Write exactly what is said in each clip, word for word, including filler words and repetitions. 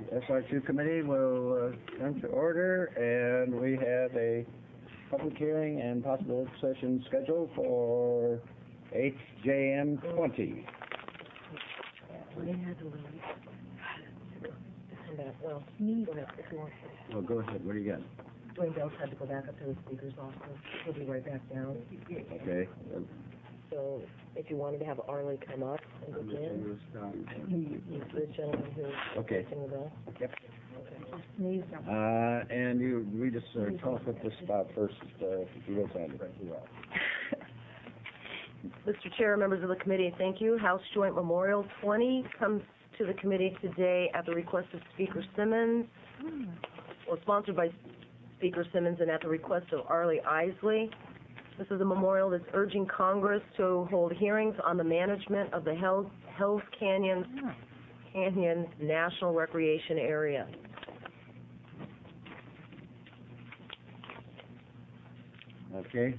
S R two committee will uh, come to order, and we have a public hearing and possible session scheduled for H J M twenty. Well, me, go ahead, if you want. Well, go ahead. What do you got? Dwayne Bell's had to go back up to the speaker's office. He'll be right back down. Okay. So, if you wanted to have Arlie come up and begin, he's the gentleman who's Okay. pressing the bell. Yep. Okay. Sneeze. Uh, and you read us, or tell us what this is about first, uh, if you will, Sandy. Mister Chair, members of the committee, thank you. House Joint Memorial twenty comes to the committee today at the request of Speaker Simmons, or sponsored by Speaker Simmons and at the request of Arlie Isley. This is a memorial that's urging Congress to hold hearings on the management of the Hells, Hells Canyon, Canyon National Recreation Area. Okay.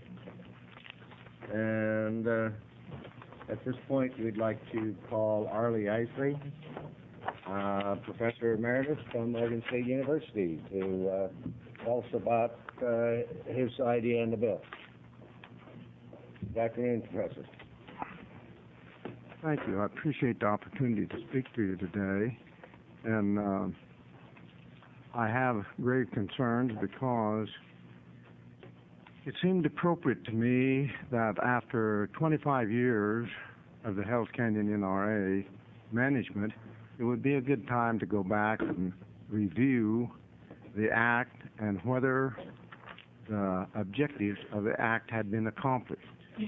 And uh, at this point, we'd like to call Arlie Isley, uh, Professor Emeritus from Oregon State University, to uh, tell us about uh, his idea in the bill. Good afternoon, Professor. Thank you. I appreciate the opportunity to speak to you today. And uh, I have grave concerns because it seemed appropriate to me that after twenty-five years of the Hells Canyon N R A management, it would be a good time to go back and review the Act and whether the objectives of the Act had been accomplished.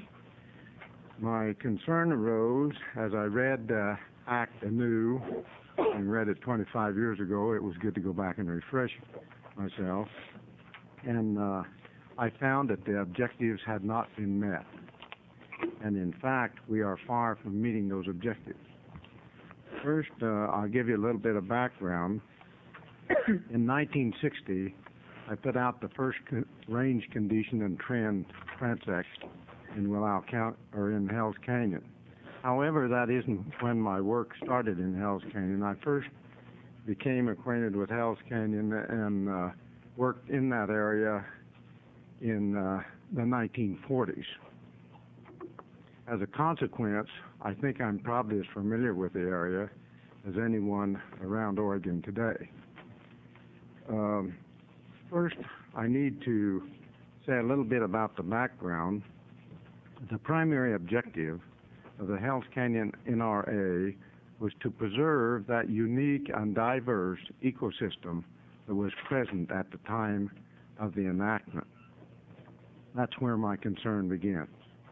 My concern arose as I read the Act anew and read it twenty-five years ago. It was good to go back and refresh myself. And uh, I found that the objectives had not been met. And in fact, we are far from meeting those objectives. First, uh, I'll give you a little bit of background. In nineteen sixty, I put out the first co range condition and trend transect in Willow County, or in Hells Canyon. However, that isn't when my work started in Hells Canyon. I first became acquainted with Hells Canyon and uh, worked in that area in uh, the nineteen forties. As a consequence, I think I'm probably as familiar with the area as anyone around Oregon today. Um, first, I need to say a little bit about the background. The primary objective of the Hells Canyon N R A was to preserve that unique and diverse ecosystem that was present at the time of the enactment. That's where my concern begins.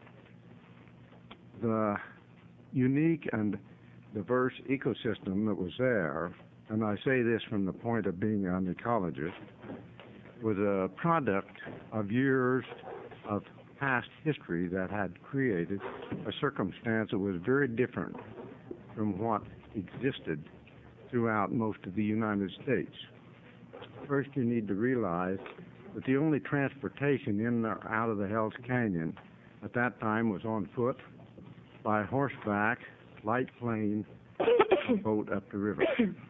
The unique and diverse ecosystem that was there, and I say this from the point of being an ecologist, was a product of years of past history that had created a circumstance that was very different from what existed throughout most of the United States. First, you need to realize that the only transportation in or out of the Hells Canyon at that time was on foot, by horseback, light plane, and boat up the river.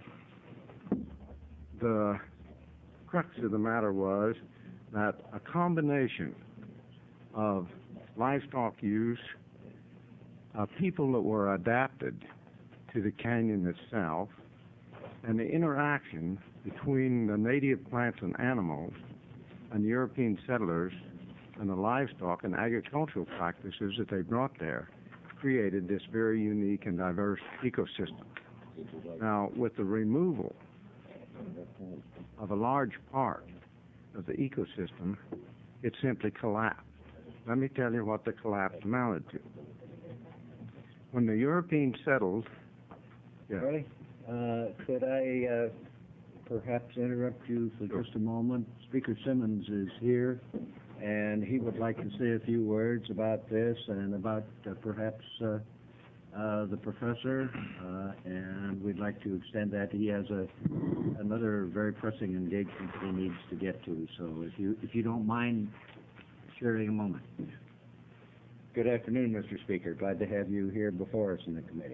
The crux of the matter was that a combination of livestock use, uh, people that were adapted to the canyon itself, and the interaction between the native plants and animals and European settlers and the livestock and agricultural practices that they brought there created this very unique and diverse ecosystem. Now, with the removal of a large part of the ecosystem, it simply collapsed. Let me tell you what the collapse amounted to. When the Europeans settled... Yeah. Ready? Uh, could I uh, perhaps interrupt you for Sure. just a moment? Speaker Simmons is here, and he would like to say a few words about this and about uh, perhaps uh, uh, the professor, uh, and we'd like to extend that. He has a another very pressing engagement he needs to get to, so if you if you don't mind sharing a moment. Good afternoon, Mister Speaker. Glad to have you here before us in the committee.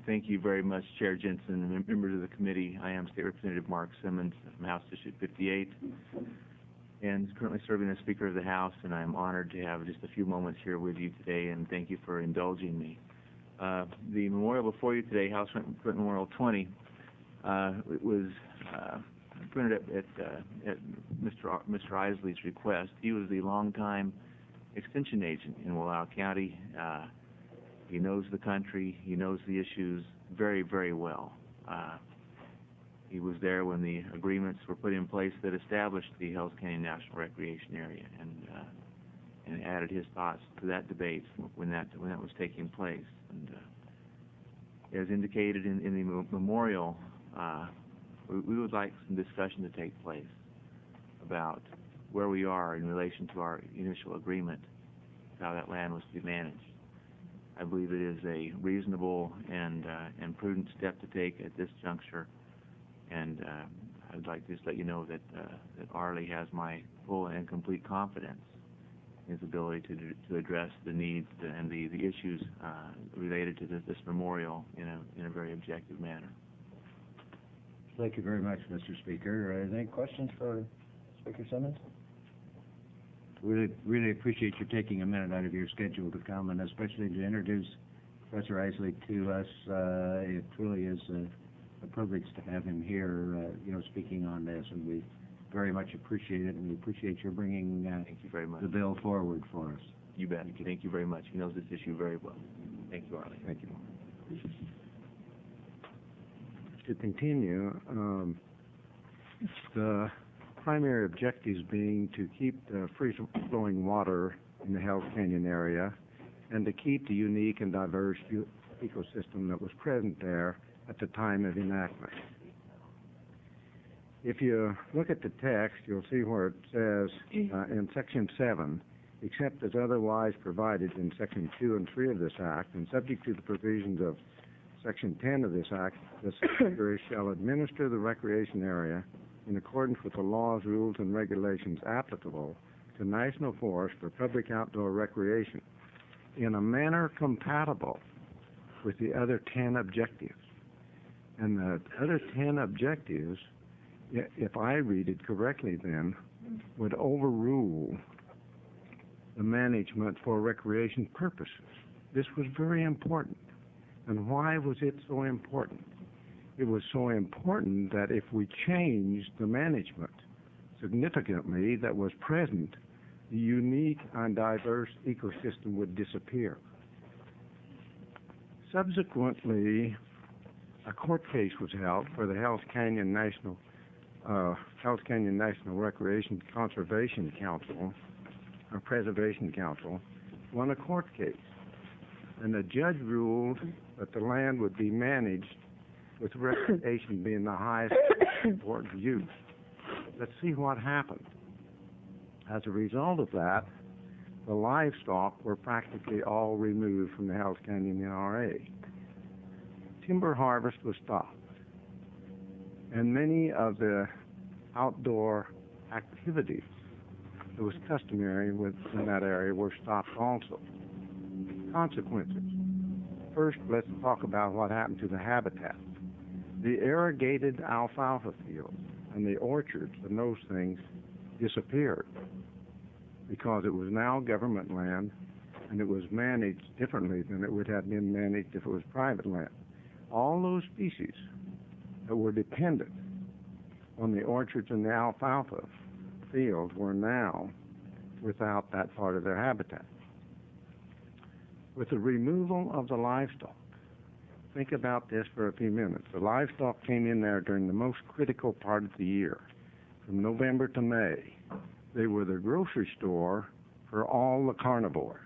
Thank you very much, Chair Jensen, and members of the committee. I am State Representative Mark Simmons from House District fifty-eight, and currently serving as Speaker of the House, and I'm honored to have just a few moments here with you today, and thank you for indulging me. Uh, the memorial before you today, House Clinton Memorial twenty, uh, it was uh, printed at, at, uh, at Mister Ar- Mister Isley's request. He was the longtime extension agent in Wallowa County. Uh, he knows the country. He knows the issues very, very well. Uh, he was there when the agreements were put in place that established the Hells Canyon National Recreation Area, and uh, and added his thoughts to that debate when that when that was taking place. And uh, as indicated in, in the memorial, uh, we, we would like some discussion to take place about where we are in relation to our initial agreement, how that land was to be managed. I believe it is a reasonable and uh, and prudent step to take at this juncture, and uh, I'd like to just let you know that uh, that Arlie has my full and complete confidence in his ability to to address the needs and the the issues uh, related to this, this memorial in a in a very objective manner. Thank you very much, Mister Speaker. Uh, any questions for Speaker Simmons? Really, really appreciate you taking a minute out of your schedule to come, and especially to introduce Professor Isley to us. Uh, it truly is a, a privilege to have him here, uh, you know, speaking on this, and we very much appreciate it, and we appreciate your bringing uh, Thank you very much. the bill forward for us. You bet. Thank you. Thank you very much. He knows this issue very well. Thank you, Arlie. Thank you. To continue, um, the primary objectives being to keep the free-flowing water in the Hells Canyon area and to keep the unique and diverse u- ecosystem that was present there at the time of enactment. If you look at the text, you'll see where it says uh, in Section seven, except as otherwise provided in Section two and three of this Act, and subject to the provisions of Section ten of this Act, the Secretary shall administer the recreation area in accordance with the laws, rules, and regulations applicable to national forests for public outdoor recreation in a manner compatible with the other ten objectives. And the other ten objectives, i- if I read it correctly then, would overrule the management for recreation purposes. This was very important. And why was it so important? It was so important that if we changed the management significantly that was present, the unique and diverse ecosystem would disappear. Subsequently, a court case was held for the Hells Canyon National uh, Hells Canyon National Recreation Conservation Council, or Preservation Council, won a court case, and the judge ruled that the land would be managed with recreation being the highest important use. Let's see what happened. As a result of that, the livestock were practically all removed from the Hells Canyon N R A. Timber harvest was stopped, and many of the outdoor activities that was customary within that area were stopped also. Consequences. First, let's talk about what happened to the habitat. The irrigated alfalfa fields and the orchards and those things disappeared because it was now government land and it was managed differently than it would have been managed if it was private land. All those species that were dependent on the orchards and the alfalfa fields were now without that part of their habitat. With the removal of the livestock, think about this for a few minutes. The livestock came in there during the most critical part of the year, from November to May. They were the grocery store for all the carnivores.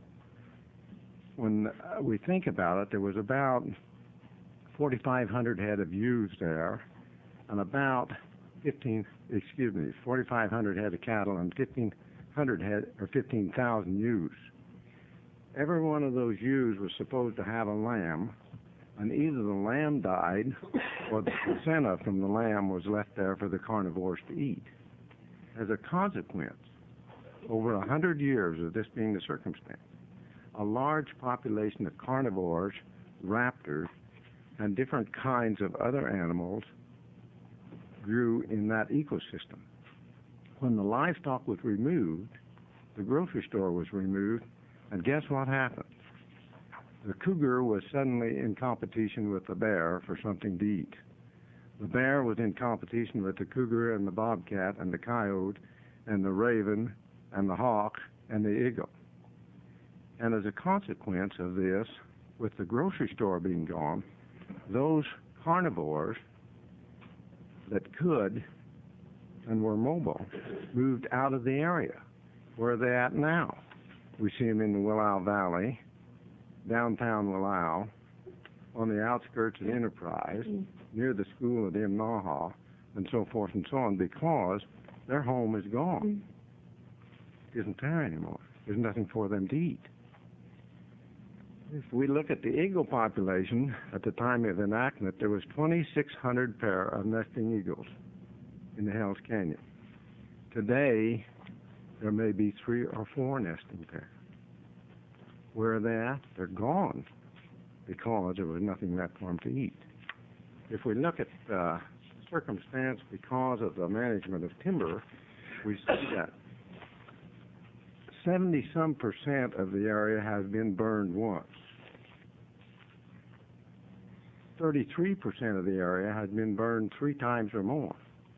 When uh, we think about it, there was about forty-five hundred head of ewes there, and about fifteen, excuse me, forty-five hundred head of cattle and fifteen hundred head, or fifteen thousand ewes. Every one of those ewes was supposed to have a lamb, and either the lamb died or the placenta from the lamb was left there for the carnivores to eat. As a consequence, over a hundred years of this being the circumstance, a large population of carnivores, raptors, and different kinds of other animals grew in that ecosystem. When the livestock was removed, the grocery store was removed, and guess what happened? The cougar was suddenly in competition with the bear for something to eat. The bear was in competition with the cougar and the bobcat and the coyote and the raven and the hawk and the eagle. And as a consequence of this, with the grocery store being gone, those carnivores that could and were mobile moved out of the area. Where are they at now? We see them in the Willow Valley, downtown Willow, on the outskirts of Enterprise, near the school at Imnaha, and so forth and so on, because their home is gone. It isn't there anymore. There's nothing for them to eat. If we look at the eagle population at the time of enactment, there was twenty-six hundred pair of nesting eagles in the Hells Canyon. Today, there may be three or four nesting pairs. Where are they at? They're gone because there was nothing left for them to eat. If we look at uh, circumstance because of the management of timber, we see that seventy-some percent of the area has been burned once. thirty-three percent of the area has been burned three times or more.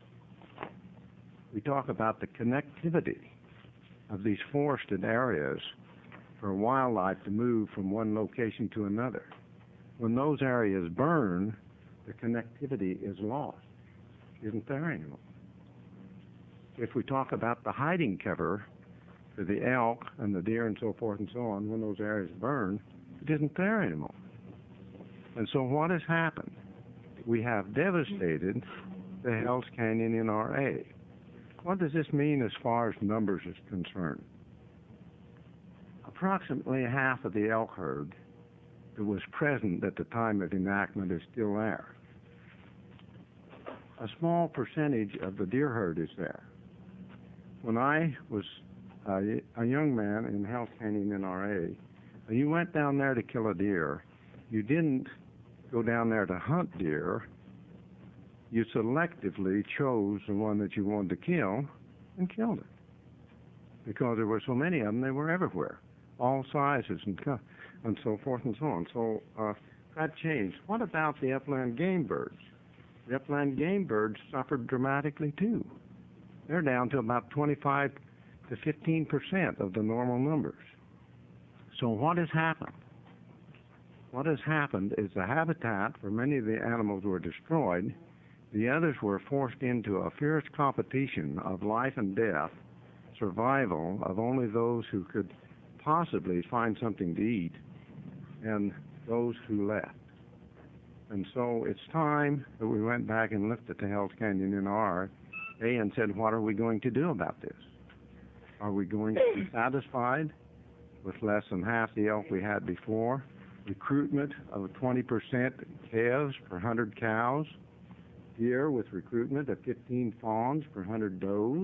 We talk about the connectivity of these forested areas for wildlife to move from one location to another. When those areas burn, the connectivity is lost. It isn't there anymore. If we talk about the hiding cover for the elk and the deer and so forth and so on, when those areas burn, it isn't there anymore. And so what has happened? We have devastated the Hells Canyon N R A. What does this mean as far as numbers is concerned? Approximately half of the elk herd that was present at the time of enactment is still there. A small percentage of the deer herd is there. When I was a, a young man in Hells Canyon N R A, when you went down there to kill a deer, you didn't go down there to hunt deer. You selectively chose the one that you wanted to kill and killed it. Because there were so many of them, they were everywhere, all sizes and, co- and so forth and so on. So uh, that changed. What about the upland game birds? The upland game birds suffered dramatically too. They're down to about twenty-five to fifteen percent of the normal numbers. So what has happened? What has happened is the habitat for many of the animals were destroyed. The others were forced into a fierce competition of life and death, survival of only those who could possibly find something to eat, and those who left. And so it's time that we went back and looked at the Hells Canyon N R A and said, what are we going to do about this? Are we going to be satisfied with less than half the elk we had before? Recruitment of twenty percent calves per one hundred cows. Deer with recruitment of fifteen fawns per one hundred does.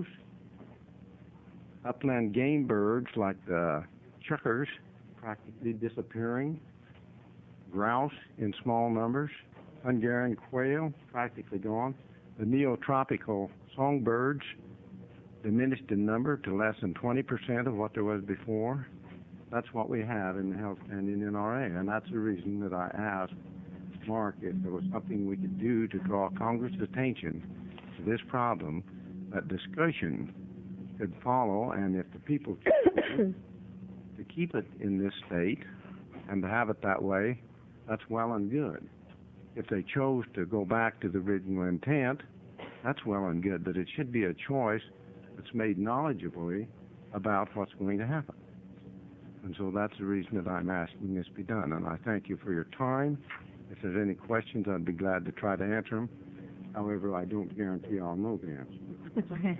Upland game birds like the chukars practically disappearing. Grouse in small numbers. Hungarian quail practically gone. The neotropical songbirds diminished in number to less than twenty percent of what there was before. That's what we have in the Hells Canyon N R A, and that's the reason that I asked Mark if there was something we could do to draw Congress' attention to this problem, that discussion could follow, and if the people choose to keep it in this state and to have it that way, that's well and good. If they chose to go back to the original intent, that's well and good, but it should be a choice that's made knowledgeably about what's going to happen. And so that's the reason that I'm asking this be done. And I thank you for your time. If there's any questions, I'd be glad to try to answer them. However, I don't guarantee I'll know the answer.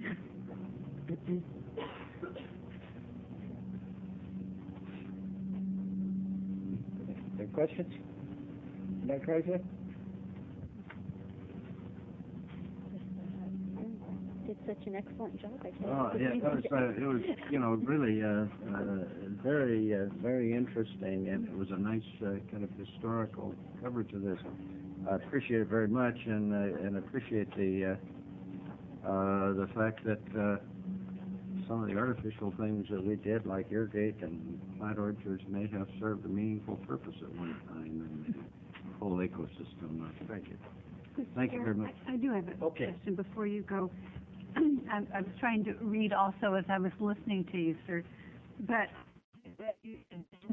Any questions? Madam Chrysler? Did such an excellent job, I think. Oh, yeah, it was, uh, it was, you know, really, uh, uh, very, uh, very interesting, and it was a nice, uh, kind of historical coverage of this. I appreciate it very much, and, uh, and appreciate the, uh, uh, the fact that, uh, some of the artificial things that we did, like irrigate and plant orchards, may have served a meaningful purpose at one time in the whole ecosystem. Uh, Thank you. Thank you very much. I I do have a Okay. question before you go. I, I was trying to read also as I was listening to you, sir, but that you